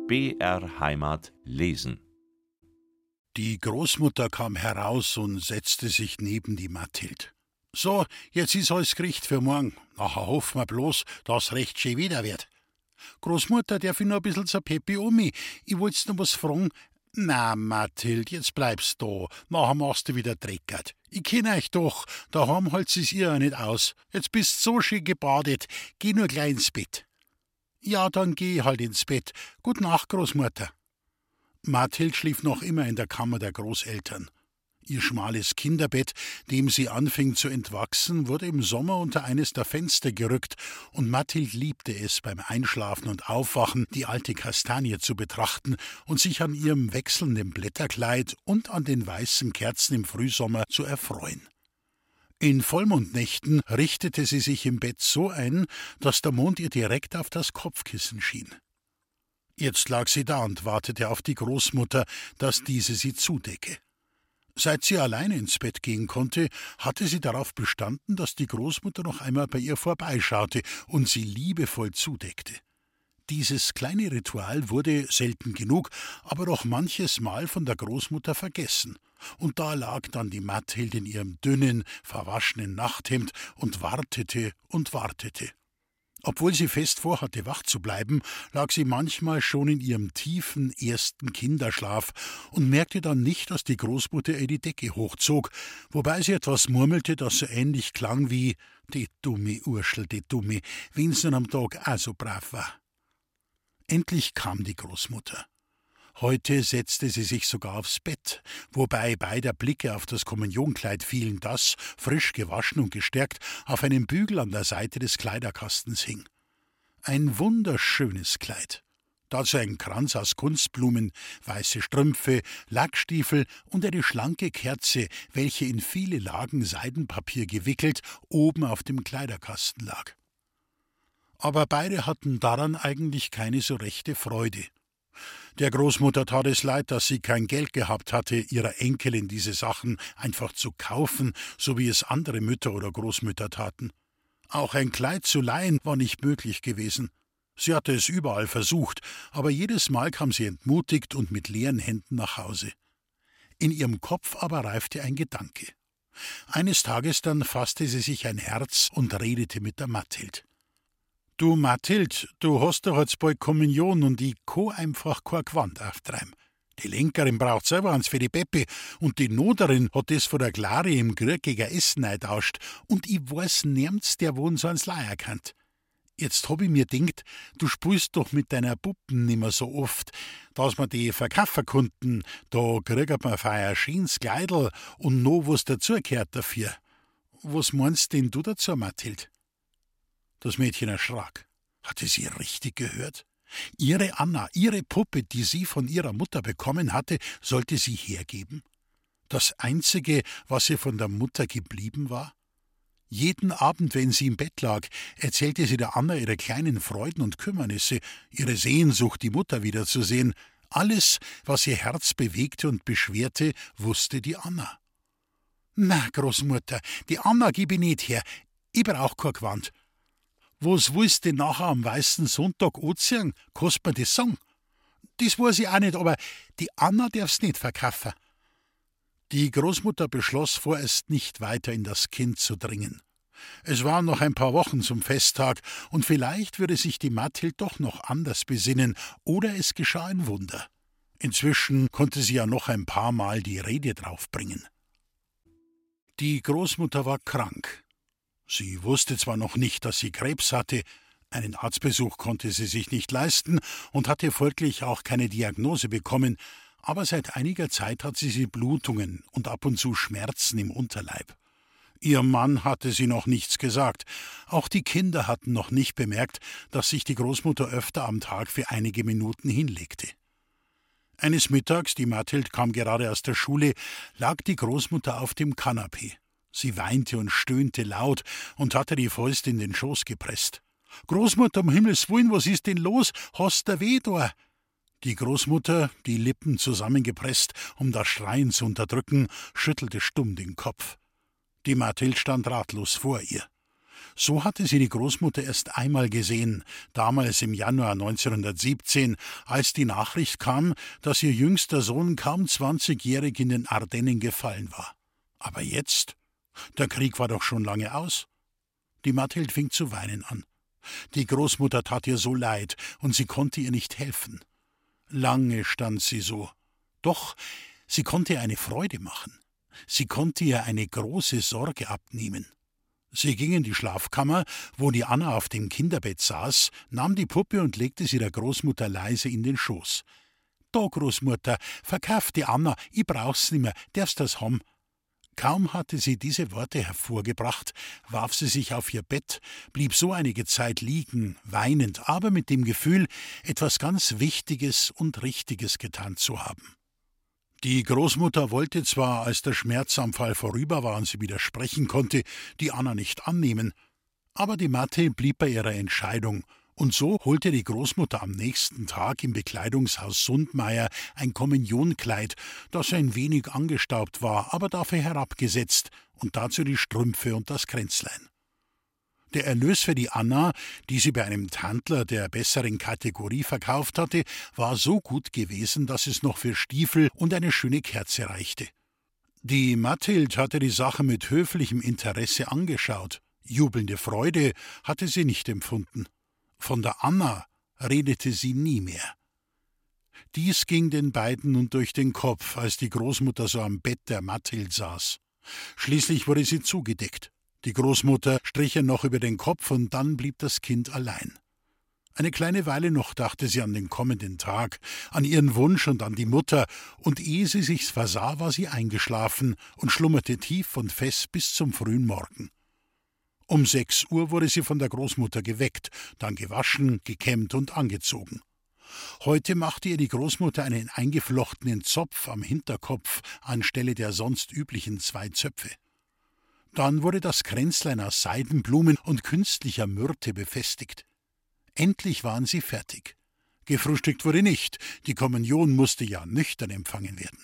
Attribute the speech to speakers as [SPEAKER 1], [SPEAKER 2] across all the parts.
[SPEAKER 1] BR Heimat lesen.
[SPEAKER 2] Die Großmutter kam heraus und setzte sich neben die Mathild. »So, jetzt ist alles gericht für morgen. Nachher hoffen wir bloß, dass recht schön wieder wird. Großmutter, darf ich noch ein bisschen zur Peppi Omi? Ich wollt's noch was fragen.« »Na, Mathild, jetzt bleibst da. Nachher machst du wieder dreckert. Ich kenn euch doch. Daheim halt's es ihr ja nicht aus. Jetzt bist so schön gebadet. Geh nur gleich ins Bett.« »Ja, dann geh ich halt ins Bett. Gute Nacht, Großmutter.« Mathild schlief noch immer in der Kammer der Großeltern. Ihr schmales Kinderbett, dem sie anfing zu entwachsen, wurde im Sommer unter eines der Fenster gerückt, und Mathild liebte es, beim Einschlafen und Aufwachen die alte Kastanie zu betrachten und sich an ihrem wechselnden Blätterkleid und an den weißen Kerzen im Frühsommer zu erfreuen. In Vollmondnächten richtete sie sich im Bett so ein, dass der Mond ihr direkt auf das Kopfkissen schien. Jetzt lag sie da und wartete auf die Großmutter, dass diese sie zudecke. Seit sie alleine ins Bett gehen konnte, hatte sie darauf bestanden, dass die Großmutter noch einmal bei ihr vorbeischaute und sie liebevoll zudeckte. Dieses kleine Ritual wurde selten genug, aber doch manches Mal von der Großmutter vergessen. Und da lag dann die Mathild in ihrem dünnen, verwaschenen Nachthemd und wartete und wartete. Obwohl sie fest vorhatte, wach zu bleiben, lag sie manchmal schon in ihrem tiefen ersten Kinderschlaf und merkte dann nicht, dass die Großmutter ihr die Decke hochzog, wobei sie etwas murmelte, das so ähnlich klang wie »Die dumme Urschel, die dumme, wenn's nun am Tag auch so brav war.« Endlich kam die Großmutter. Heute setzte sie sich sogar aufs Bett, wobei beider Blicke auf das Kommunionkleid fielen, das, frisch gewaschen und gestärkt, auf einem Bügel an der Seite des Kleiderkastens hing. Ein wunderschönes Kleid. Dazu ein Kranz aus Kunstblumen, weiße Strümpfe, Lackstiefel und eine schlanke Kerze, welche in viele Lagen Seidenpapier gewickelt oben auf dem Kleiderkasten lag. Aber beide hatten daran eigentlich keine so rechte Freude. Der Großmutter tat es leid, dass sie kein Geld gehabt hatte, ihrer Enkelin diese Sachen einfach zu kaufen, so wie es andere Mütter oder Großmütter taten. Auch ein Kleid zu leihen war nicht möglich gewesen. Sie hatte es überall versucht, aber jedes Mal kam sie entmutigt und mit leeren Händen nach Hause. In ihrem Kopf aber reifte ein Gedanke. Eines Tages dann fasste sie sich ein Herz und redete mit der Mathild. »Du, Mathild, du hast doch jetzt bald Kommunion und ich kann einfach kein Gewand auftreiben. Die Lenkerin braucht selber eins für die Peppi und die Noderin hat das von der Klari im Krieg gegen Essen eintauscht und ich weiß nirgends, der wohnt so ans Leier kannt. Jetzt hab ich mir gedacht, du spielst doch mit deiner Puppen nimmer so oft, dass wir die verkaufen konnten, da kriegt man für ein schönes Kleidl und noch was dazugehört dafür. Was meinst denn du dazu, Mathild?« Das Mädchen erschrak. Hatte sie richtig gehört? Ihre Anna, ihre Puppe, die sie von ihrer Mutter bekommen hatte, sollte sie hergeben? Das Einzige, was ihr von der Mutter geblieben war? Jeden Abend, wenn sie im Bett lag, erzählte sie der Anna ihre kleinen Freuden und Kümmernisse, ihre Sehnsucht, die Mutter wiederzusehen. Alles, was ihr Herz bewegte und beschwerte, wusste die Anna. »Na, Großmutter, die Anna gib ich nicht her. Ich brauch kein Gewand. Was willst du nachher am weißen Sonntag anziehen? Kannst mir das sagen?« »Das weiß ich auch nicht, aber die Anna darf's nicht verkaufen.« Die Großmutter beschloss, vorerst nicht weiter in das Kind zu dringen. Es waren noch ein paar Wochen zum Festtag, und vielleicht würde sich die Mathild doch noch anders besinnen, oder es geschah ein Wunder. Inzwischen konnte sie ja noch ein paar Mal die Rede draufbringen. Die Großmutter war krank. Sie wusste zwar noch nicht, dass sie Krebs hatte, einen Arztbesuch konnte sie sich nicht leisten und hatte folglich auch keine Diagnose bekommen, aber seit einiger Zeit hatte sie Blutungen und ab und zu Schmerzen im Unterleib. Ihrem Mann hatte sie noch nichts gesagt, auch die Kinder hatten noch nicht bemerkt, dass sich die Großmutter öfter am Tag für einige Minuten hinlegte. Eines Mittags, die Mathild kam gerade aus der Schule, lag die Großmutter auf dem Kanapee. Sie weinte und stöhnte laut und hatte die Fäuste in den Schoß gepresst. »Großmutter, um Himmels Willen, was ist denn los? Hast du weh da?« Die Großmutter, die Lippen zusammengepresst, um das Schreien zu unterdrücken, schüttelte stumm den Kopf. Die Mathild stand ratlos vor ihr. So hatte sie die Großmutter erst einmal gesehen, damals im Januar 1917, als die Nachricht kam, dass ihr jüngster Sohn kaum 20-jährig in den Ardennen gefallen war. Aber jetzt? Der Krieg war doch schon lange aus. Die Mathild fing zu weinen an. Die Großmutter tat ihr so leid, und sie konnte ihr nicht helfen. Lange stand sie so. Doch sie konnte ihr eine Freude machen. Sie konnte ihr eine große Sorge abnehmen. Sie ging in die Schlafkammer, wo die Anna auf dem Kinderbett saß, nahm die Puppe und legte sie der Großmutter leise in den Schoß. »Da, Großmutter, verkauf die Anna, ich brauch's nimmer, darfst das haben.« Kaum hatte sie diese Worte hervorgebracht, warf sie sich auf ihr Bett, blieb so einige Zeit liegen, weinend, aber mit dem Gefühl, etwas ganz Wichtiges und Richtiges getan zu haben. Die Großmutter wollte zwar, als der Schmerzanfall vorüber war und sie wieder sprechen konnte, die Anna nicht annehmen, aber die Mathild blieb bei ihrer Entscheidung, und so holte die Großmutter am nächsten Tag im Bekleidungshaus Sundmeier ein Kommunionkleid, das ein wenig angestaubt war, aber dafür herabgesetzt, und dazu die Strümpfe und das Kränzlein. Der Erlös für die Anna, die sie bei einem Tantler der besseren Kategorie verkauft hatte, war so gut gewesen, dass es noch für Stiefel und eine schöne Kerze reichte. Die Mathild hatte die Sache mit höflichem Interesse angeschaut. Jubelnde Freude hatte sie nicht empfunden. Von der Anna redete sie nie mehr. Dies ging den beiden nun durch den Kopf, als die Großmutter so am Bett der Mathild saß. Schließlich wurde sie zugedeckt. Die Großmutter strich ihr noch über den Kopf, und dann blieb das Kind allein. Eine kleine Weile noch dachte sie an den kommenden Tag, an ihren Wunsch und an die Mutter, und ehe sie sich's versah, war sie eingeschlafen und schlummerte tief und fest bis zum frühen Morgen. Um 6 Uhr wurde sie von der Großmutter geweckt, dann gewaschen, gekämmt und angezogen. Heute machte ihr die Großmutter einen eingeflochtenen Zopf am Hinterkopf anstelle der sonst üblichen 2 Zöpfe. Dann wurde das Kränzlein aus Seidenblumen und künstlicher Myrte befestigt. Endlich waren sie fertig. Gefrühstückt wurde nicht, die Kommunion musste ja nüchtern empfangen werden.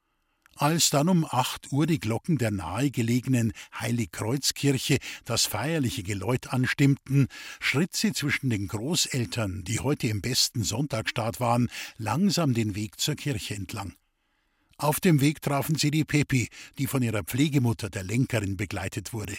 [SPEAKER 2] Als dann um 8 Uhr die Glocken der nahegelegenen Heiligkreuzkirche das feierliche Geläut anstimmten, schritt sie zwischen den Großeltern, die heute im besten Sonntagsstaat waren, langsam den Weg zur Kirche entlang. Auf dem Weg trafen sie die Pepi, die von ihrer Pflegemutter, der Lenkerin, begleitet wurde.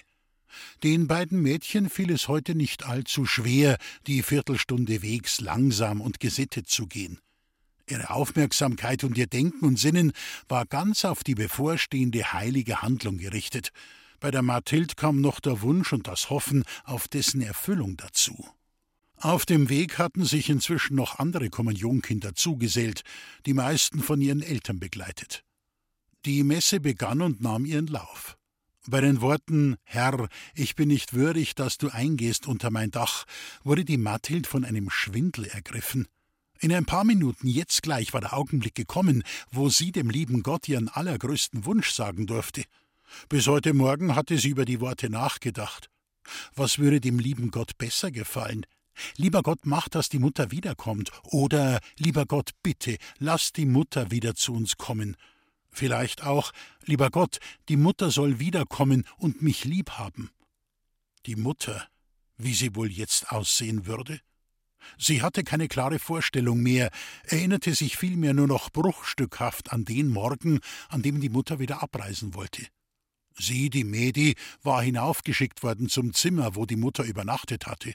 [SPEAKER 2] Den beiden Mädchen fiel es heute nicht allzu schwer, die Viertelstunde Wegs langsam und gesittet zu gehen. Ihre Aufmerksamkeit und ihr Denken und Sinnen war ganz auf die bevorstehende heilige Handlung gerichtet. Bei der Mathild kam noch der Wunsch und das Hoffen auf dessen Erfüllung dazu. Auf dem Weg hatten sich inzwischen noch andere Kommunionkinder zugesellt, die meisten von ihren Eltern begleitet. Die Messe begann und nahm ihren Lauf. Bei den Worten »Herr, ich bin nicht würdig, dass du eingehst unter mein Dach«, wurde die Mathild von einem Schwindel ergriffen. In ein paar Minuten jetzt gleich war der Augenblick gekommen, wo sie dem lieben Gott ihren allergrößten Wunsch sagen durfte. Bis heute Morgen hatte sie über die Worte nachgedacht. Was würde dem lieben Gott besser gefallen? Lieber Gott, mach, dass die Mutter wiederkommt. Oder, lieber Gott, bitte, lass die Mutter wieder zu uns kommen. Vielleicht auch, lieber Gott, die Mutter soll wiederkommen und mich lieb haben. Die Mutter, wie sie wohl jetzt aussehen würde? Sie hatte keine klare Vorstellung mehr, erinnerte sich vielmehr nur noch bruchstückhaft an den Morgen, an dem die Mutter wieder abreisen wollte. Sie, die Mädi, war hinaufgeschickt worden zum Zimmer, wo die Mutter übernachtet hatte.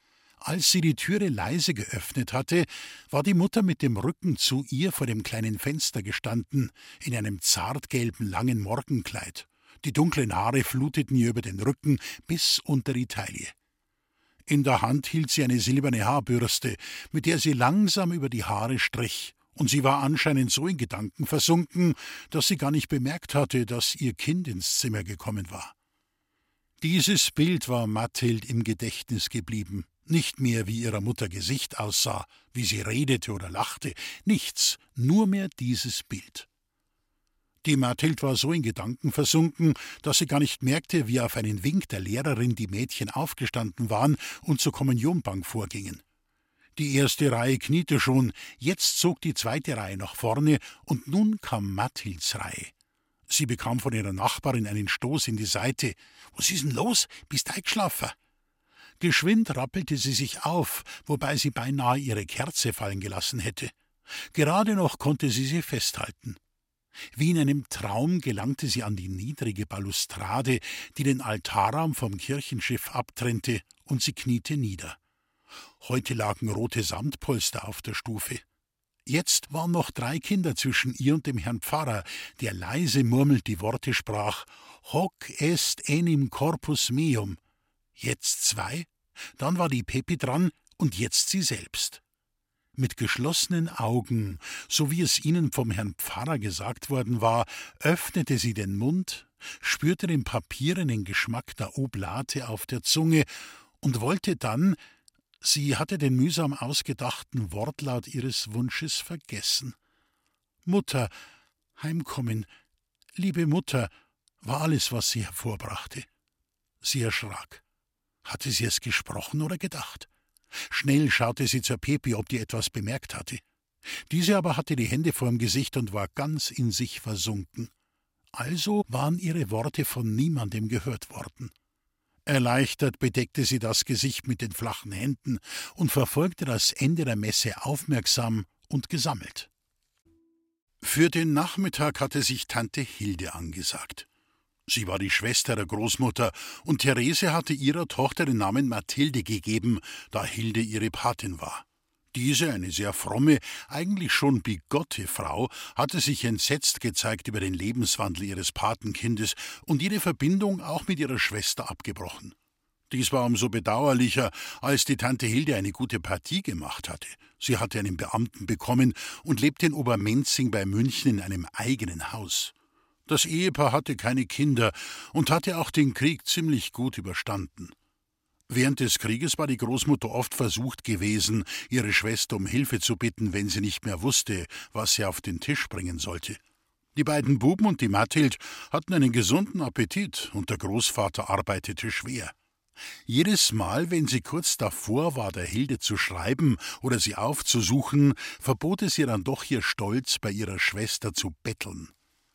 [SPEAKER 2] Als sie die Türe leise geöffnet hatte, war die Mutter mit dem Rücken zu ihr vor dem kleinen Fenster gestanden, in einem zartgelben langen Morgenkleid. Die dunklen Haare fluteten ihr über den Rücken bis unter die Taille. In der Hand hielt sie eine silberne Haarbürste, mit der sie langsam über die Haare strich, und sie war anscheinend so in Gedanken versunken, dass sie gar nicht bemerkt hatte, dass ihr Kind ins Zimmer gekommen war. Dieses Bild war Mathild im Gedächtnis geblieben. Nicht mehr, wie ihrer Mutter Gesicht aussah, wie sie redete oder lachte, nichts, nur mehr dieses Bild. Die Mathild war so in Gedanken versunken, dass sie gar nicht merkte, wie auf einen Wink der Lehrerin die Mädchen aufgestanden waren und zur Kommunionbank vorgingen. Die erste Reihe kniete schon, jetzt zog die zweite Reihe nach vorne, und nun kam Mathilds Reihe. Sie bekam von ihrer Nachbarin einen Stoß in die Seite. »Was ist denn los? Bist eingeschlafen?« Geschwind rappelte sie sich auf, wobei sie beinahe ihre Kerze fallen gelassen hätte. Gerade noch konnte sie festhalten. Wie in einem Traum gelangte sie an die niedrige Balustrade, die den Altarraum vom Kirchenschiff abtrennte, und sie kniete nieder. Heute lagen rote Samtpolster auf der Stufe. Jetzt waren noch 3 Kinder zwischen ihr und dem Herrn Pfarrer, der leise murmelt die Worte sprach: »Hoc est enim corpus meum.« Jetzt 2, dann war die Pepi dran und jetzt sie selbst. Mit geschlossenen Augen, so wie es ihnen vom Herrn Pfarrer gesagt worden war, öffnete sie den Mund, spürte den papierenen Geschmack der Oblate auf der Zunge und wollte dann, sie hatte den mühsam ausgedachten Wortlaut ihres Wunsches vergessen. »Mutter, heimkommen, liebe Mutter«, war alles, was sie hervorbrachte. Sie erschrak. Hatte sie es gesprochen oder gedacht? Schnell schaute sie zur Pepi, ob die etwas bemerkt hatte. Diese aber hatte die Hände vorm Gesicht und war ganz in sich versunken. Also waren ihre Worte von niemandem gehört worden. Erleichtert bedeckte sie das Gesicht mit den flachen Händen und verfolgte das Ende der Messe aufmerksam und gesammelt. Für den Nachmittag hatte sich Tante Hilde angesagt. Sie war die Schwester der Großmutter, und Therese hatte ihrer Tochter den Namen Mathilde gegeben, da Hilde ihre Patin war. Diese, eine sehr fromme, eigentlich schon bigotte Frau, hatte sich entsetzt gezeigt über den Lebenswandel ihres Patenkindes und jede Verbindung auch mit ihrer Schwester abgebrochen. Dies war umso bedauerlicher, als die Tante Hilde eine gute Partie gemacht hatte. Sie hatte einen Beamten bekommen und lebte in Obermenzing bei München in einem eigenen Haus. Das Ehepaar hatte keine Kinder und hatte auch den Krieg ziemlich gut überstanden. Während des Krieges war die Großmutter oft versucht gewesen, ihre Schwester um Hilfe zu bitten, wenn sie nicht mehr wusste, was sie auf den Tisch bringen sollte. Die beiden Buben und die Mathild hatten einen gesunden Appetit und der Großvater arbeitete schwer. Jedes Mal, wenn sie kurz davor war, der Hilde zu schreiben oder sie aufzusuchen, verbot es ihr dann doch ihr Stolz, bei ihrer Schwester zu betteln.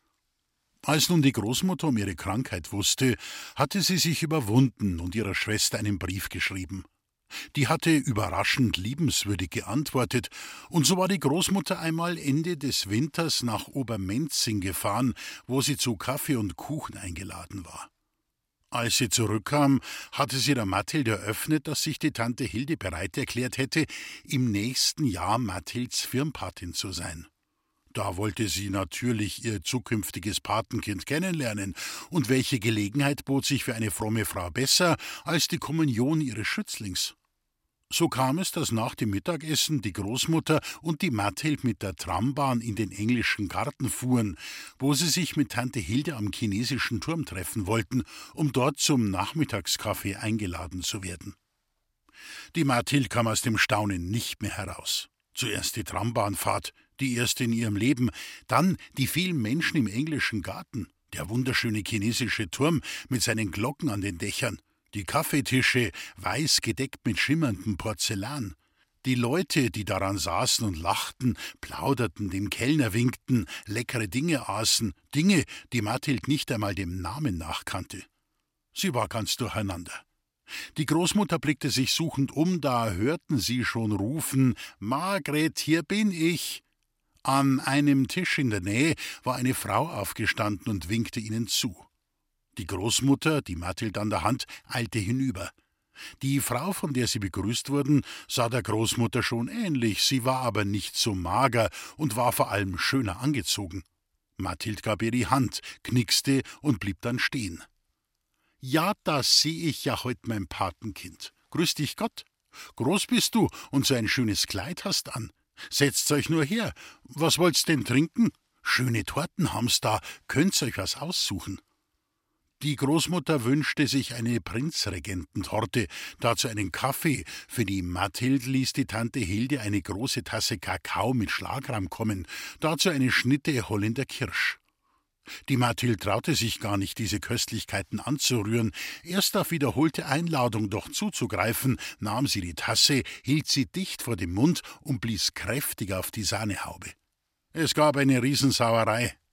[SPEAKER 2] Als nun die Großmutter um ihre Krankheit wusste, hatte sie sich überwunden und ihrer Schwester einen Brief geschrieben. Die hatte überraschend liebenswürdig geantwortet, und so war die Großmutter einmal Ende des Winters nach Obermenzing gefahren, wo sie zu Kaffee und Kuchen eingeladen war. Als sie zurückkam, hatte sie der Mathild eröffnet, dass sich die Tante Hilde bereit erklärt hätte, im nächsten Jahr Mathilds Firmpatin zu sein. Da wollte sie natürlich ihr zukünftiges Patenkind kennenlernen, und welche Gelegenheit bot sich für eine fromme Frau besser als die Kommunion ihres Schützlings? So kam es, dass nach dem Mittagessen die Großmutter und die Mathild mit der Trambahn in den englischen Garten fuhren, wo sie sich mit Tante Hilde am chinesischen Turm treffen wollten, um dort zum Nachmittagskaffee eingeladen zu werden. Die Mathild kam aus dem Staunen nicht mehr heraus. Zuerst die Trambahnfahrt, die erste in ihrem Leben, dann die vielen Menschen im englischen Garten, der wunderschöne chinesische Turm mit seinen Glocken an den Dächern, die Kaffeetische, weiß gedeckt mit schimmerndem Porzellan, die Leute, die daran saßen und lachten, plauderten, dem Kellner winkten, leckere Dinge aßen, Dinge, die Mathild nicht einmal dem Namen nachkannte. Sie war ganz durcheinander. Die Großmutter blickte sich suchend um, da hörten sie schon rufen: »Margret, hier bin ich!« An einem Tisch in der Nähe war eine Frau aufgestanden und winkte ihnen zu. Die Großmutter, die Mathild an der Hand, eilte hinüber. Die Frau, von der sie begrüßt wurden, sah der Großmutter schon ähnlich, sie war aber nicht so mager und war vor allem schöner angezogen. Mathild gab ihr die Hand, knickste und blieb dann stehen. »Ja, da seh ich ja heut mein Patenkind. Grüß dich Gott. Groß bist du und so ein schönes Kleid hast an. Setzt euch nur her. Was wollt's denn trinken? Schöne Torten haben's da, könnt's euch was aussuchen.« Die Großmutter wünschte sich eine Prinzregententorte, dazu einen Kaffee. Für die Mathild ließ die Tante Hilde eine große Tasse Kakao mit Schlagrahm kommen, dazu eine Schnitte Holländer Kirsch. Die Mathild traute sich gar nicht, diese Köstlichkeiten anzurühren. Erst auf wiederholte Einladung doch zuzugreifen, nahm sie die Tasse, hielt sie dicht vor dem Mund und blies kräftig auf die Sahnehaube. Es gab eine Riesensauerei.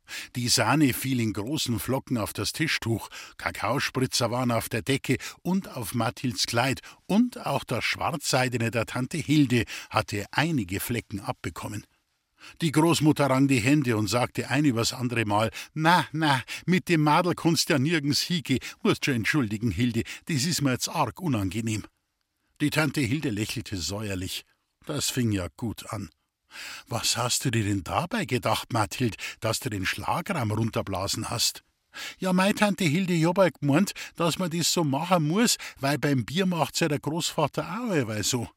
[SPEAKER 2] Die Sahne fiel in großen Flocken auf das Tischtuch, Kakaospritzer waren auf der Decke und auf Mathilds Kleid, und auch das Schwarzseidene der Tante Hilde hatte einige Flecken abbekommen. Die Großmutter rang die Hände und sagte ein übers andere Mal: »Na, mit dem Madel kannst ja nirgends hingehen, musst schon entschuldigen, Hilde, das ist mir jetzt arg unangenehm.« Die Tante Hilde lächelte säuerlich. Das fing ja gut an. »Was hast du dir denn dabei gedacht, Mathild, dass du den Schlagrahm runterblasen hast?« »Ja, meine Tante Hilde, ich hab halt gemeint, dass man das so machen muss, weil beim Bier macht's ja der Großvater auch allweil so.«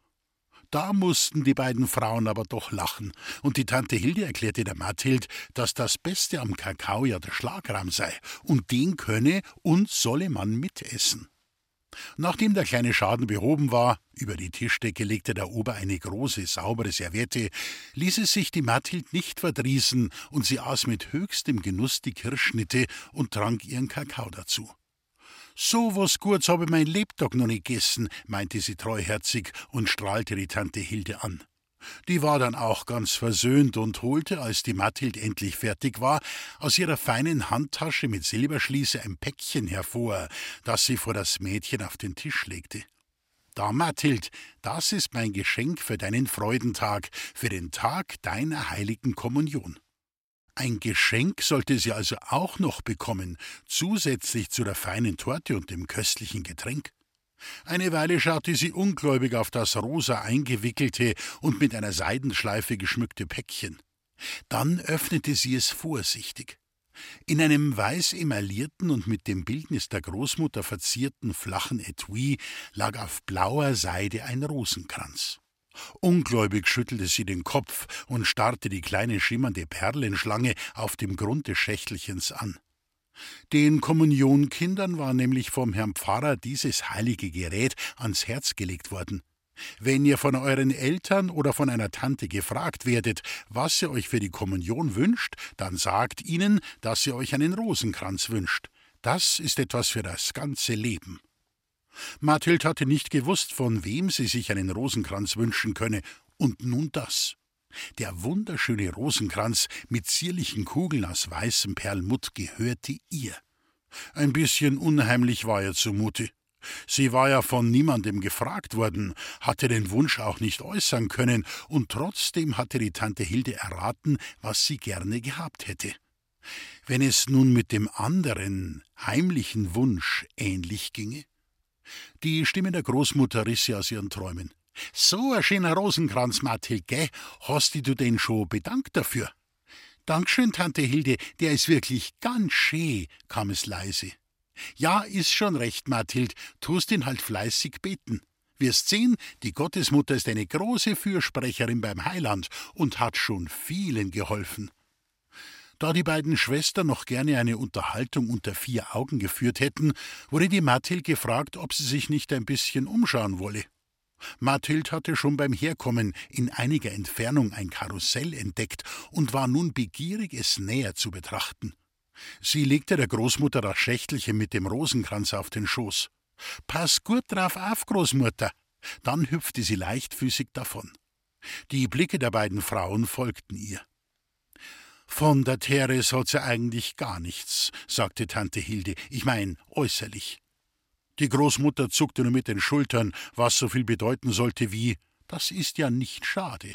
[SPEAKER 2] Da mussten die beiden Frauen aber doch lachen, und die Tante Hilde erklärte der Mathild, dass das Beste am Kakao ja der Schlagrahm sei, und den könne und solle man mitessen. Nachdem der kleine Schaden behoben war, über die Tischdecke legte der Ober eine große, saubere Serviette, ließ es sich die Mathild nicht verdrießen, und sie aß mit höchstem Genuss die Kirschschnitte und trank ihren Kakao dazu. »So was Gutes habe ich mein Lebtag noch nicht gegessen«, meinte sie treuherzig und strahlte die Tante Hilde an. Die war dann auch ganz versöhnt und holte, als die Mathild endlich fertig war, aus ihrer feinen Handtasche mit Silberschließe ein Päckchen hervor, das sie vor das Mädchen auf den Tisch legte. »Da, Mathild, das ist mein Geschenk für deinen Freudentag, für den Tag deiner heiligen Kommunion.« Ein Geschenk sollte sie also auch noch bekommen, zusätzlich zu der feinen Torte und dem köstlichen Getränk. Eine Weile schaute sie ungläubig auf das rosa eingewickelte und mit einer Seidenschleife geschmückte Päckchen. Dann öffnete sie es vorsichtig. In einem weiß emaillierten und mit dem Bildnis der Großmutter verzierten flachen Etui lag auf blauer Seide ein Rosenkranz. Ungläubig schüttelte sie den Kopf und starrte die kleine schimmernde Perlenschlange auf dem Grund des Schächtelchens an. Den Kommunionkindern war nämlich vom Herrn Pfarrer dieses heilige Gerät ans Herz gelegt worden. Wenn ihr von euren Eltern oder von einer Tante gefragt werdet, was ihr euch für die Kommunion wünscht, dann sagt ihnen, dass ihr euch einen Rosenkranz wünscht. Das ist etwas für das ganze Leben. Mathild hatte nicht gewusst, von wem sie sich einen Rosenkranz wünschen könne, und nun das. Der wunderschöne Rosenkranz mit zierlichen Kugeln aus weißem Perlmutt gehörte ihr. Ein bisschen unheimlich war ihr zumute. Sie war ja von niemandem gefragt worden, hatte den Wunsch auch nicht äußern können, und trotzdem hatte die Tante Hilde erraten, was sie gerne gehabt hätte. Wenn es nun mit dem anderen, heimlichen Wunsch ähnlich ginge? Die Stimme der Großmutter riss sie aus ihren Träumen. »So ein schöner Rosenkranz, Mathild, gell? Hast du denn schon bedankt dafür?« »Dankeschön, Tante Hilde, der ist wirklich ganz schön«, kam es leise. »Ja, ist schon recht, Mathild, tust ihn halt fleißig beten. Wirst sehen, die Gottesmutter ist eine große Fürsprecherin beim Heiland und hat schon vielen geholfen.« Da die beiden Schwestern noch gerne eine Unterhaltung unter 4 Augen geführt hätten, wurde die Mathild gefragt, ob sie sich nicht ein bisschen umschauen wolle. Mathild hatte schon beim Herkommen in einiger Entfernung ein Karussell entdeckt und war nun begierig, es näher zu betrachten. Sie legte der Großmutter das Schächtelchen mit dem Rosenkranz auf den Schoß. »Pass gut drauf auf, Großmutter!« Dann hüpfte sie leichtfüßig davon. Die Blicke der beiden Frauen folgten ihr. »Von der Teres hat sie eigentlich gar nichts«, sagte Tante Hilde, »ich mein äußerlich.« Die Großmutter zuckte nur mit den Schultern, was so viel bedeuten sollte wie: »Das ist ja nicht schade.«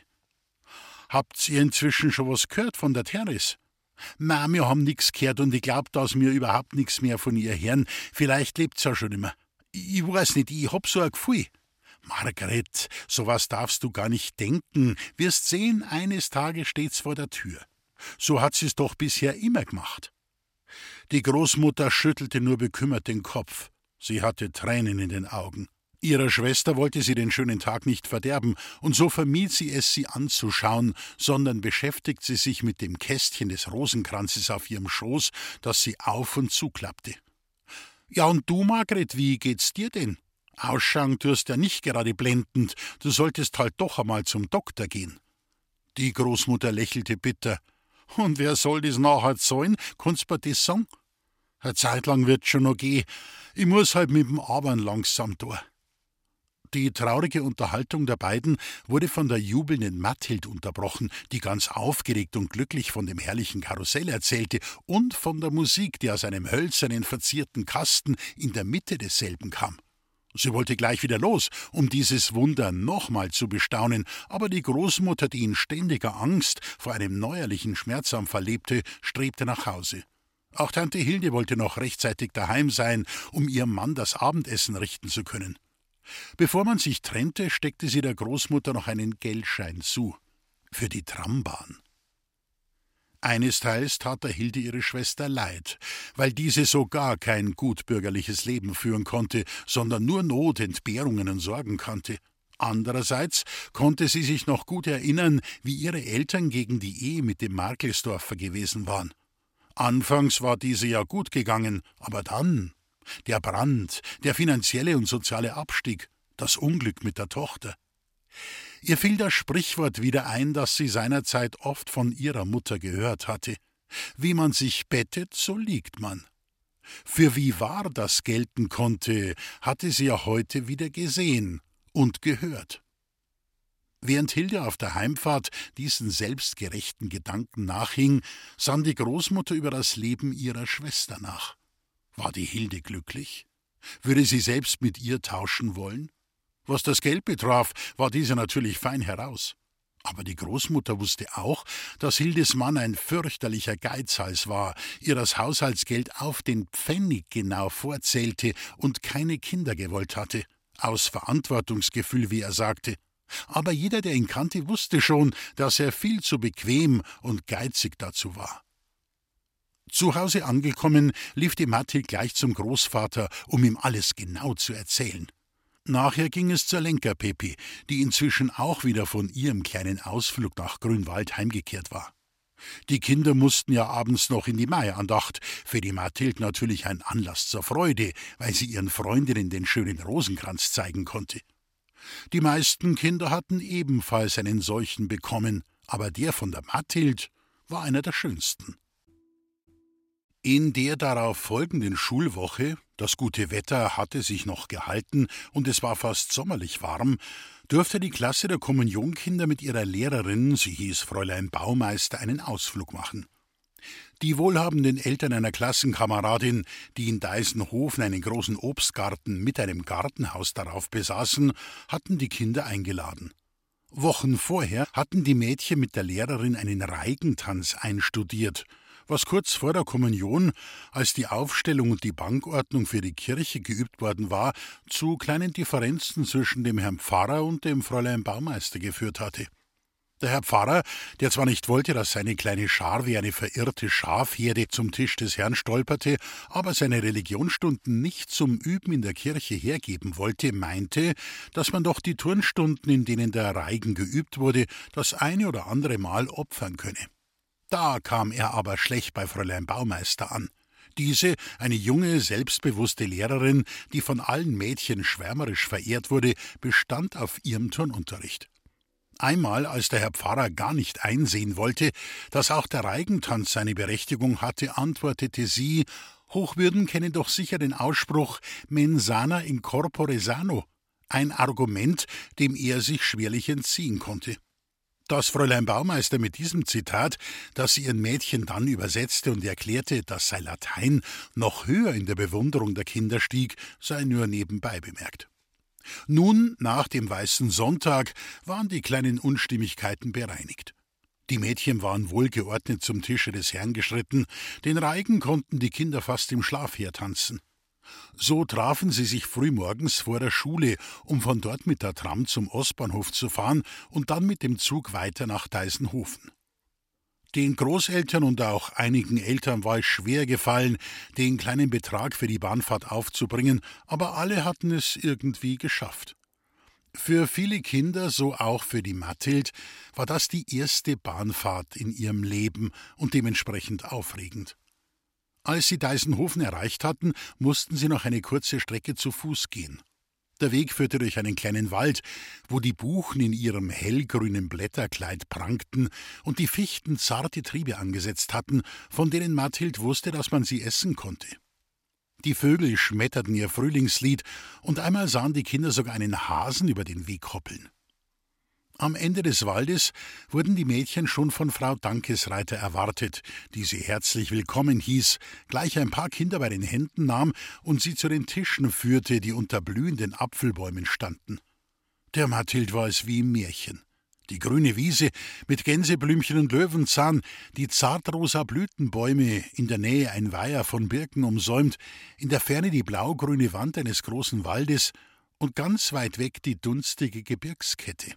[SPEAKER 2] »Habt ihr inzwischen schon was gehört von der Teres?« »Ma, wir haben nix gehört, und ich glaub, dass wir überhaupt nix mehr von ihr hören. Vielleicht lebt's ja schon immer. Ich weiß nicht, ich hab so ein Gefühl.« »Margret, sowas darfst du gar nicht denken. Wirst sehen, eines Tages steht's vor der Tür. So hat sie's doch bisher immer gemacht.« Die Großmutter schüttelte nur bekümmert den Kopf. Sie hatte Tränen in den Augen. Ihrer Schwester wollte sie den schönen Tag nicht verderben, und so vermied sie es, sie anzuschauen, sondern beschäftigte sich mit dem Kästchen des Rosenkranzes auf ihrem Schoß, das sie auf und zuklappte. »Ja, und du, Margret, wie geht's dir denn? Ausschauen tust ja nicht gerade blendend, du solltest halt doch einmal zum Doktor gehen.« Die Großmutter lächelte bitter. »Und wer soll das nachher zahlen? Kannst du mir das sagen?« »Eine Zeit lang wird's schon noch gehen. Ich muss halt mit dem Arbeiten langsam da.« Die traurige Unterhaltung der beiden wurde von der jubelnden Mathild unterbrochen, die ganz aufgeregt und glücklich von dem herrlichen Karussell erzählte und von der Musik, die aus einem hölzernen verzierten Kasten in der Mitte desselben kam. Sie wollte gleich wieder los, um dieses Wunder nochmal zu bestaunen, aber die Großmutter, die in ständiger Angst vor einem neuerlichen Schmerzanfall lebte, strebte nach Hause. Auch Tante Hilde wollte noch rechtzeitig daheim sein, um ihrem Mann das Abendessen richten zu können. Bevor man sich trennte, steckte sie der Großmutter noch einen Geldschein zu. Für die Trambahn. Einesteils tat der Hilde ihre Schwester leid, weil diese so gar kein gutbürgerliches Leben führen konnte, sondern nur Not, Entbehrungen und Sorgen kannte. Andererseits konnte sie sich noch gut erinnern, wie ihre Eltern gegen die Ehe mit dem Markelsdorfer gewesen waren. Anfangs war diese ja gut gegangen, aber dann der Brand, der finanzielle und soziale Abstieg, das Unglück mit der Tochter. Ihr fiel das Sprichwort wieder ein, das sie seinerzeit oft von ihrer Mutter gehört hatte: Wie man sich bettet, so liegt man. Für wie wahr das gelten konnte, hatte sie ja heute wieder gesehen und gehört. Während Hilde auf der Heimfahrt diesen selbstgerechten Gedanken nachhing, sann die Großmutter über das Leben ihrer Schwester nach. War die Hilde glücklich? Würde sie selbst mit ihr tauschen wollen? Was das Geld betraf, war diese natürlich fein heraus. Aber die Großmutter wusste auch, dass Hildes Mann ein fürchterlicher Geizhals war, ihr das Haushaltsgeld auf den Pfennig genau vorzählte und keine Kinder gewollt hatte, aus Verantwortungsgefühl, wie er sagte. Aber jeder, der ihn kannte, wusste schon, dass er viel zu bequem und geizig dazu war. Zu Hause angekommen, lief die Mathild gleich zum Großvater, um ihm alles genau zu erzählen. Nachher ging es zur Lenker-Pepi, die inzwischen auch wieder von ihrem kleinen Ausflug nach Grünwald heimgekehrt war. Die Kinder mussten ja abends noch in die Maiandacht, für die Mathild natürlich ein Anlass zur Freude, weil sie ihren Freundinnen den schönen Rosenkranz zeigen konnte. Die meisten Kinder hatten ebenfalls einen solchen bekommen, aber der von der Mathild war einer der schönsten. In der darauf folgenden Schulwoche, das gute Wetter hatte sich noch gehalten und es war fast sommerlich warm, durfte die Klasse der Kommunionkinder mit ihrer Lehrerin, sie hieß Fräulein Baumeister, einen Ausflug machen. Die wohlhabenden Eltern einer Klassenkameradin, die in Deisenhofen einen großen Obstgarten mit einem Gartenhaus darauf besaßen, hatten die Kinder eingeladen. Wochen vorher hatten die Mädchen mit der Lehrerin einen Reigentanz einstudiert, was kurz vor der Kommunion, als die Aufstellung und die Bankordnung für die Kirche geübt worden war, zu kleinen Differenzen zwischen dem Herrn Pfarrer und dem Fräulein Baumeister geführt hatte. Der Herr Pfarrer, der zwar nicht wollte, dass seine kleine Schar wie eine verirrte Schafherde zum Tisch des Herrn stolperte, aber seine Religionsstunden nicht zum Üben in der Kirche hergeben wollte, meinte, dass man doch die Turnstunden, in denen der Reigen geübt wurde, das eine oder andere Mal opfern könne. Da kam er aber schlecht bei Fräulein Baumeister an. Diese, eine junge, selbstbewusste Lehrerin, die von allen Mädchen schwärmerisch verehrt wurde, bestand auf ihrem Turnunterricht. Einmal, als der Herr Pfarrer gar nicht einsehen wollte, dass auch der Reigentanz seine Berechtigung hatte, antwortete sie: »Hochwürden kennen doch sicher den Ausspruch »mens sana in corpore sano«, ein Argument, dem er sich schwerlich entziehen konnte. Dass Fräulein Baumeister mit diesem Zitat, das sie ihren Mädchen dann übersetzte und erklärte, dass sei Latein noch höher in der Bewunderung der Kinder stieg, sei nur nebenbei bemerkt. Nun, nach dem Weißen Sonntag, waren die kleinen Unstimmigkeiten bereinigt. Die Mädchen waren wohlgeordnet zum Tische des Herrn geschritten, den Reigen konnten die Kinder fast im Schlaf hertanzen. So trafen sie sich frühmorgens vor der Schule, um von dort mit der Tram zum Ostbahnhof zu fahren und dann mit dem Zug weiter nach Deisenhofen. Den Großeltern und auch einigen Eltern war es schwer gefallen, den kleinen Betrag für die Bahnfahrt aufzubringen, aber alle hatten es irgendwie geschafft. Für viele Kinder, so auch für die Mathild, war das die erste Bahnfahrt in ihrem Leben und dementsprechend aufregend. Als sie Deisenhofen erreicht hatten, mussten sie noch eine kurze Strecke zu Fuß gehen. Der Weg führte durch einen kleinen Wald, wo die Buchen in ihrem hellgrünen Blätterkleid prangten und die Fichten zarte Triebe angesetzt hatten, von denen Mathild wusste, dass man sie essen konnte. Die Vögel schmetterten ihr Frühlingslied, und einmal sahen die Kinder sogar einen Hasen über den Weg hoppeln. Am Ende des Waldes wurden die Mädchen schon von Frau Dankesreiter erwartet, die sie herzlich willkommen hieß, gleich ein paar Kinder bei den Händen nahm und sie zu den Tischen führte, die unter blühenden Apfelbäumen standen. Der Mathild war es wie im Märchen. Die grüne Wiese mit Gänseblümchen und Löwenzahn, die zartrosa Blütenbäume, in der Nähe ein Weiher von Birken umsäumt, in der Ferne die blaugrüne Wand eines großen Waldes und ganz weit weg die dunstige Gebirgskette.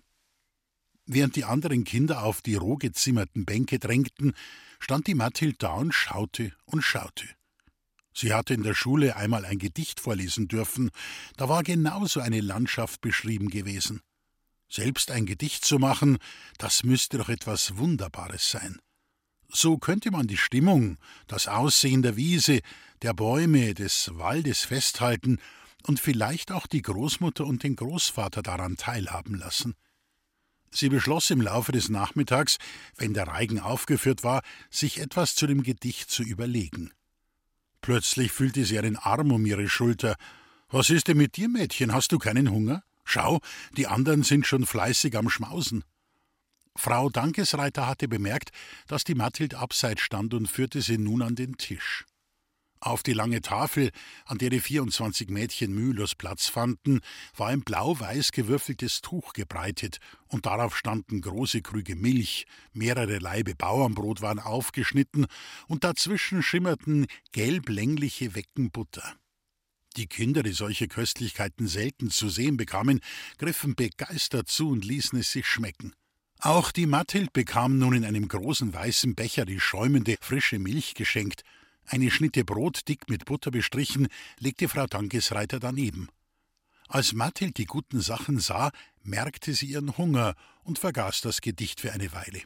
[SPEAKER 2] Während die anderen Kinder auf die roh gezimmerten Bänke drängten, stand die Mathild da und schaute und schaute. Sie hatte in der Schule einmal ein Gedicht vorlesen dürfen, da war genauso eine Landschaft beschrieben gewesen. Selbst ein Gedicht zu machen, das müsste doch etwas Wunderbares sein. So könnte man die Stimmung, das Aussehen der Wiese, der Bäume, des Waldes festhalten und vielleicht auch die Großmutter und den Großvater daran teilhaben lassen. Sie beschloss im Laufe des Nachmittags, wenn der Reigen aufgeführt war, sich etwas zu dem Gedicht zu überlegen. Plötzlich fühlte sie einen Arm um ihre Schulter. »Was ist denn mit dir, Mädchen? Hast du keinen Hunger? Schau, die anderen sind schon fleißig am Schmausen.« Frau Dankesreiter hatte bemerkt, dass die Mathild abseits stand und führte sie nun an den Tisch. Auf die lange Tafel, an der die 24 Mädchen mühelos Platz fanden, war ein blau-weiß gewürfeltes Tuch gebreitet, und darauf standen große Krüge Milch, mehrere Laibe Bauernbrot waren aufgeschnitten, und dazwischen schimmerten gelb-längliche Wecken Butter. Die Kinder, die solche Köstlichkeiten selten zu sehen bekamen, griffen begeistert zu und ließen es sich schmecken. Auch die Mathild bekam nun in einem großen weißen Becher die schäumende, frische Milch geschenkt. Eine Schnitte Brot, dick mit Butter bestrichen, legte Frau Dankesreiter daneben. Als Mathild die guten Sachen sah, merkte sie ihren Hunger und vergaß das Gedicht für eine Weile.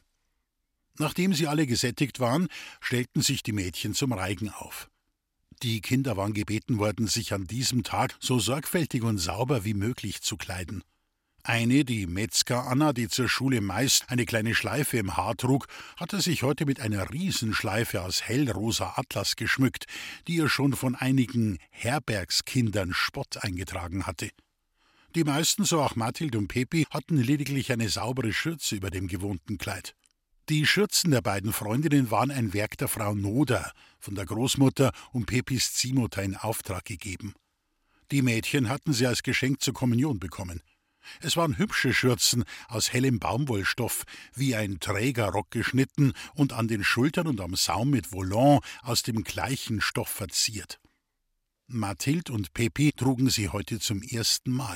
[SPEAKER 2] Nachdem sie alle gesättigt waren, stellten sich die Mädchen zum Reigen auf. Die Kinder waren gebeten worden, sich an diesem Tag so sorgfältig und sauber wie möglich zu kleiden. Eine, die Metzger Anna, die zur Schule meist eine kleine Schleife im Haar trug, hatte sich heute mit einer Riesenschleife aus hellrosa Atlas geschmückt, die ihr schon von einigen Herbergskindern Spott eingetragen hatte. Die meisten, so auch Mathild und Pepi, hatten lediglich eine saubere Schürze über dem gewohnten Kleid. Die Schürzen der beiden Freundinnen waren ein Werk der Frau Noder, von der Großmutter und Pepis Ziehmutter in Auftrag gegeben. Die Mädchen hatten sie als Geschenk zur Kommunion bekommen. Es waren hübsche Schürzen aus hellem Baumwollstoff, wie ein Trägerrock geschnitten und an den Schultern und am Saum mit Volant aus dem gleichen Stoff verziert. Mathild und Pepi trugen sie heute zum ersten Mal.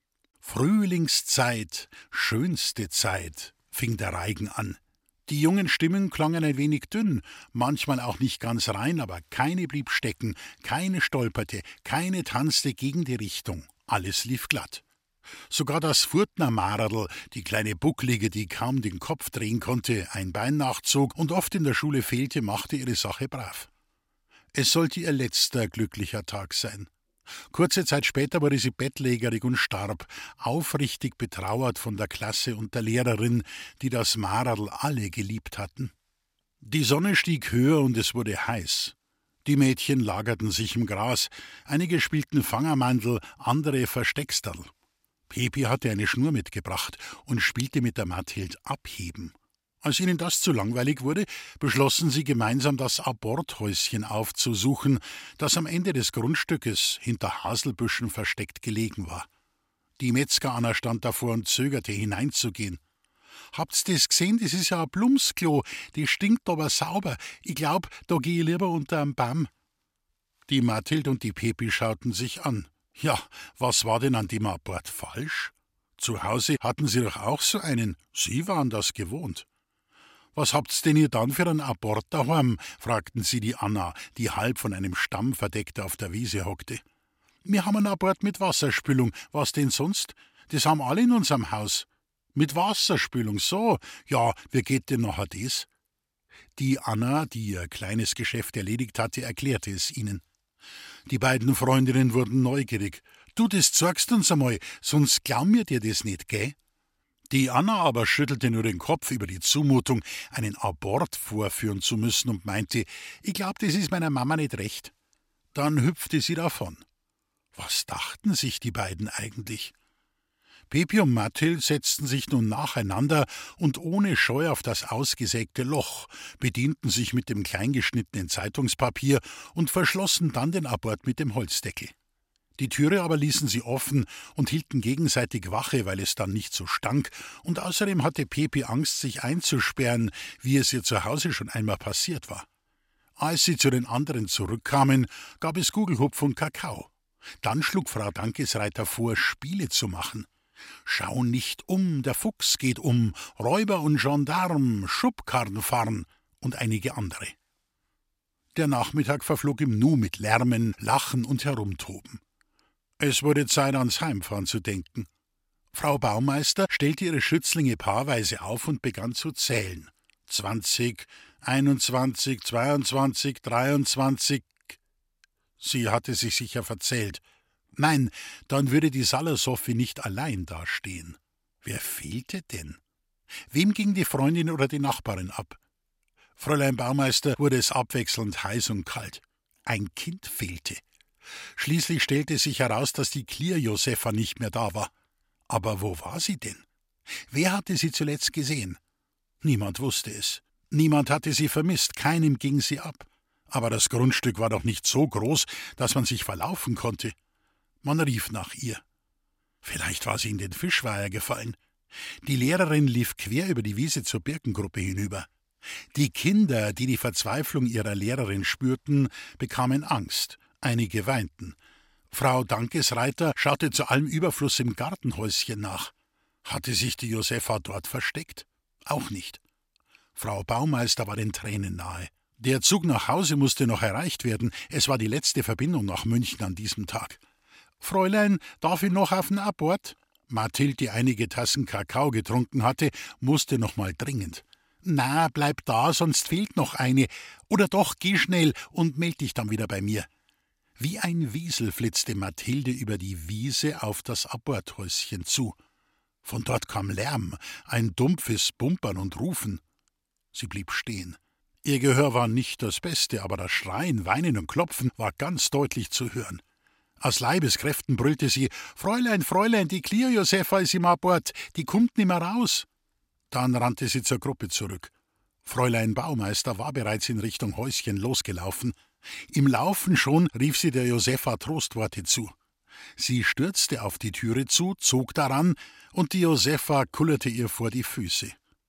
[SPEAKER 2] »Frühlingszeit, schönste Zeit«, fing der Reigen an. Die jungen Stimmen klangen ein wenig dünn, manchmal auch nicht ganz rein, aber keine blieb stecken, keine stolperte, keine tanzte gegen die Richtung. Alles lief glatt. Sogar das Furtner-Maradl, die kleine Bucklige, die kaum den Kopf drehen konnte, ein Bein nachzog und oft in der Schule fehlte, machte ihre Sache brav. Es sollte ihr letzter glücklicher Tag sein. Kurze Zeit später wurde sie bettlägerig und starb, aufrichtig betrauert von der Klasse und der Lehrerin, die das Maradl alle geliebt hatten. Die Sonne stieg höher und es wurde heiß. Die Mädchen lagerten sich im Gras, einige spielten Fangermandl, andere Verstecksterl. Pepi hatte eine Schnur mitgebracht und spielte mit der Mathild Abheben. Als ihnen das zu langweilig wurde, beschlossen sie gemeinsam das Aborthäuschen aufzusuchen, das am Ende des Grundstückes hinter Haselbüschen versteckt gelegen war. Die Metzger Anna stand davor und zögerte, hineinzugehen. »Habt's das gesehen? Das ist ja ein Blumsklo, die stinkt aber sauber. Ich glaub, da geh ich lieber unter am Baum.« Die Mathild und die Pepi schauten sich an. Ja, was war denn an dem Abort falsch? Zu Hause hatten sie doch auch so einen, sie waren das gewohnt. »Was habt's denn ihr dann für einen Abort daheim?« fragten sie die Anna, die halb von einem Stamm verdeckt auf der Wiese hockte. »Wir haben einen Abort mit Wasserspülung, was denn sonst? Das haben alle in unserem Haus.« »Mit Wasserspülung, so? Ja, wie geht denn nachher das?« Die Anna, die ihr kleines Geschäft erledigt hatte, erklärte es ihnen. Die beiden Freundinnen wurden neugierig. »Du, das zeigst uns einmal, sonst glauben wir dir das nicht, gell?« Die Anna aber schüttelte nur den Kopf über die Zumutung, einen Abort vorführen zu müssen und meinte, »Ich glaub, das ist meiner Mama nicht recht.« Dann hüpfte sie davon. Was dachten sich die beiden eigentlich? Pepi und Mathild setzten sich nun nacheinander und ohne Scheu auf das ausgesägte Loch, bedienten sich mit dem kleingeschnittenen Zeitungspapier und verschlossen dann den Abort mit dem Holzdeckel. Die Türe aber ließen sie offen und hielten gegenseitig Wache, weil es dann nicht so stank, und außerdem hatte Pepi Angst, sich einzusperren, wie es ihr zu Hause schon einmal passiert war. Als sie zu den anderen zurückkamen, gab es Gugelhupf und Kakao. Dann schlug Frau Dankesreiter vor, Spiele zu machen. Schau nicht um, der Fuchs geht um, Räuber und Gendarm, Schubkarren fahren und einige andere. Der Nachmittag verflog im Nu mit Lärmen, Lachen und Herumtoben. Es wurde Zeit, ans Heimfahren zu denken. Frau Baumeister stellte ihre Schützlinge paarweise auf und begann zu zählen. 20, 21, 22, 23. Sie hatte sich sicher verzählt. Nein, dann würde die Salasoffi nicht allein dastehen. Wer fehlte denn? Wem ging die Freundin oder die Nachbarin ab? Fräulein Baumeister wurde es abwechselnd heiß und kalt. Ein Kind fehlte. Schließlich stellte sich heraus, dass die Klier-Josepha nicht mehr da war. Aber wo war sie denn? Wer hatte sie zuletzt gesehen? Niemand wusste es. Niemand hatte sie vermisst, keinem ging sie ab. Aber das Grundstück war doch nicht so groß, dass man sich verlaufen konnte. Man rief nach ihr. Vielleicht war sie in den Fischweiher gefallen. Die Lehrerin lief quer über die Wiese zur Birkengruppe hinüber. Die Kinder, die die Verzweiflung ihrer Lehrerin spürten, bekamen Angst. Einige weinten. Frau Dankesreiter schaute zu allem Überfluss im Gartenhäuschen nach. Hatte sich die Josepha dort versteckt? Auch nicht. Frau Baumeister war den Tränen nahe. Der Zug nach Hause musste noch erreicht werden. Es war die letzte Verbindung nach München an diesem Tag. »Fräulein, darf ich noch auf den Abort?« Mathild, die einige Tassen Kakao getrunken hatte, musste noch mal dringend. »Na, bleib da, sonst fehlt noch eine. Oder doch, geh schnell und meld dich dann wieder bei mir.« Wie ein Wiesel flitzte Mathilde über die Wiese auf das Aborthäuschen zu. Von dort kam Lärm, ein dumpfes Bumpern und Rufen. Sie blieb stehen. Ihr Gehör war nicht das Beste, aber das Schreien, Weinen und Klopfen war ganz deutlich zu hören. Aus Leibeskräften brüllte sie: »Fräulein, Fräulein, die Klier-Josepha ist im Abort, die kommt nimmer raus.« Dann rannte sie zur Gruppe zurück. Fräulein Baumeister war bereits in Richtung Häuschen losgelaufen. Im Laufen schon rief sie der Josepha Trostworte zu. Sie stürzte auf die Türe zu, zog daran, und die Josepha kullerte ihr vor die Füße.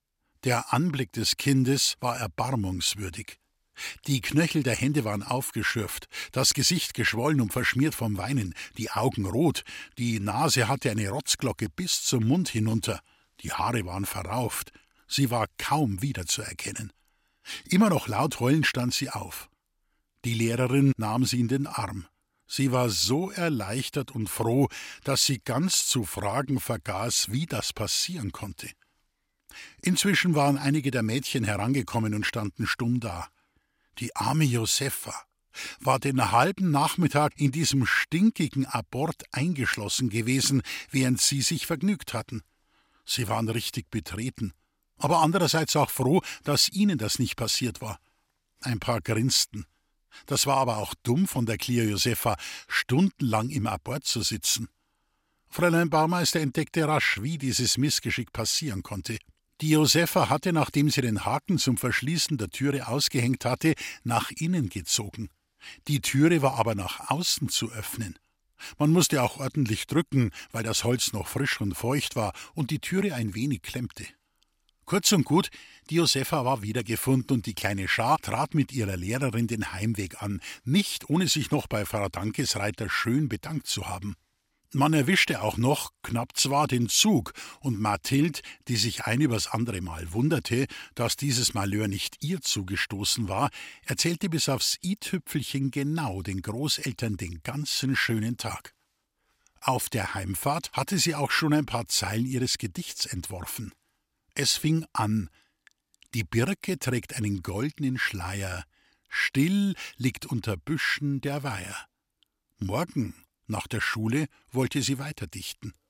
[SPEAKER 2] Der Anblick des Kindes war erbarmungswürdig. Die Knöchel der Hände waren aufgeschürft, das Gesicht geschwollen und verschmiert vom Weinen, die Augen rot, die Nase hatte eine Rotzglocke bis zum Mund hinunter, die Haare waren verrauft, sie war kaum wiederzuerkennen. Immer noch laut heulend stand sie auf. Die Lehrerin nahm sie in den Arm. Sie war so erleichtert und froh, dass sie ganz zu fragen vergaß, wie das passieren konnte. Inzwischen waren einige der Mädchen herangekommen und standen stumm da. Die arme Josepha war den halben Nachmittag in diesem stinkigen Abort eingeschlossen gewesen, während sie sich vergnügt hatten. Sie waren richtig betreten, aber andererseits auch froh, dass ihnen das nicht passiert war. Ein paar grinsten. Das war aber auch dumm von der Klier-Josepha, stundenlang im Abort zu sitzen. Fräulein Baumeister entdeckte rasch, wie dieses Missgeschick passieren konnte. Die Josepha hatte, nachdem sie den Haken zum Verschließen der Türe ausgehängt hatte, nach innen gezogen. Die Türe war aber nach außen zu öffnen. Man musste auch ordentlich drücken, weil das Holz noch frisch und feucht war und die Türe ein wenig klemmte. Kurz und gut, die Josepha war wiedergefunden und die kleine Schar trat mit ihrer Lehrerin den Heimweg an, nicht ohne sich noch bei Frau Dankesreiter schön bedankt zu haben. Man erwischte auch noch, knapp zwar, den Zug, und Mathild, die sich ein übers andere Mal wunderte, dass dieses Malheur nicht ihr zugestoßen war, erzählte bis aufs i-Tüpfelchen genau den Großeltern den ganzen schönen Tag. Auf der Heimfahrt hatte sie auch schon ein paar Zeilen ihres Gedichts entworfen. Es fing an: »Die Birke trägt einen goldenen Schleier, still liegt unter Büschen der Weiher.« Morgen, nach der Schule, wollte sie weiterdichten.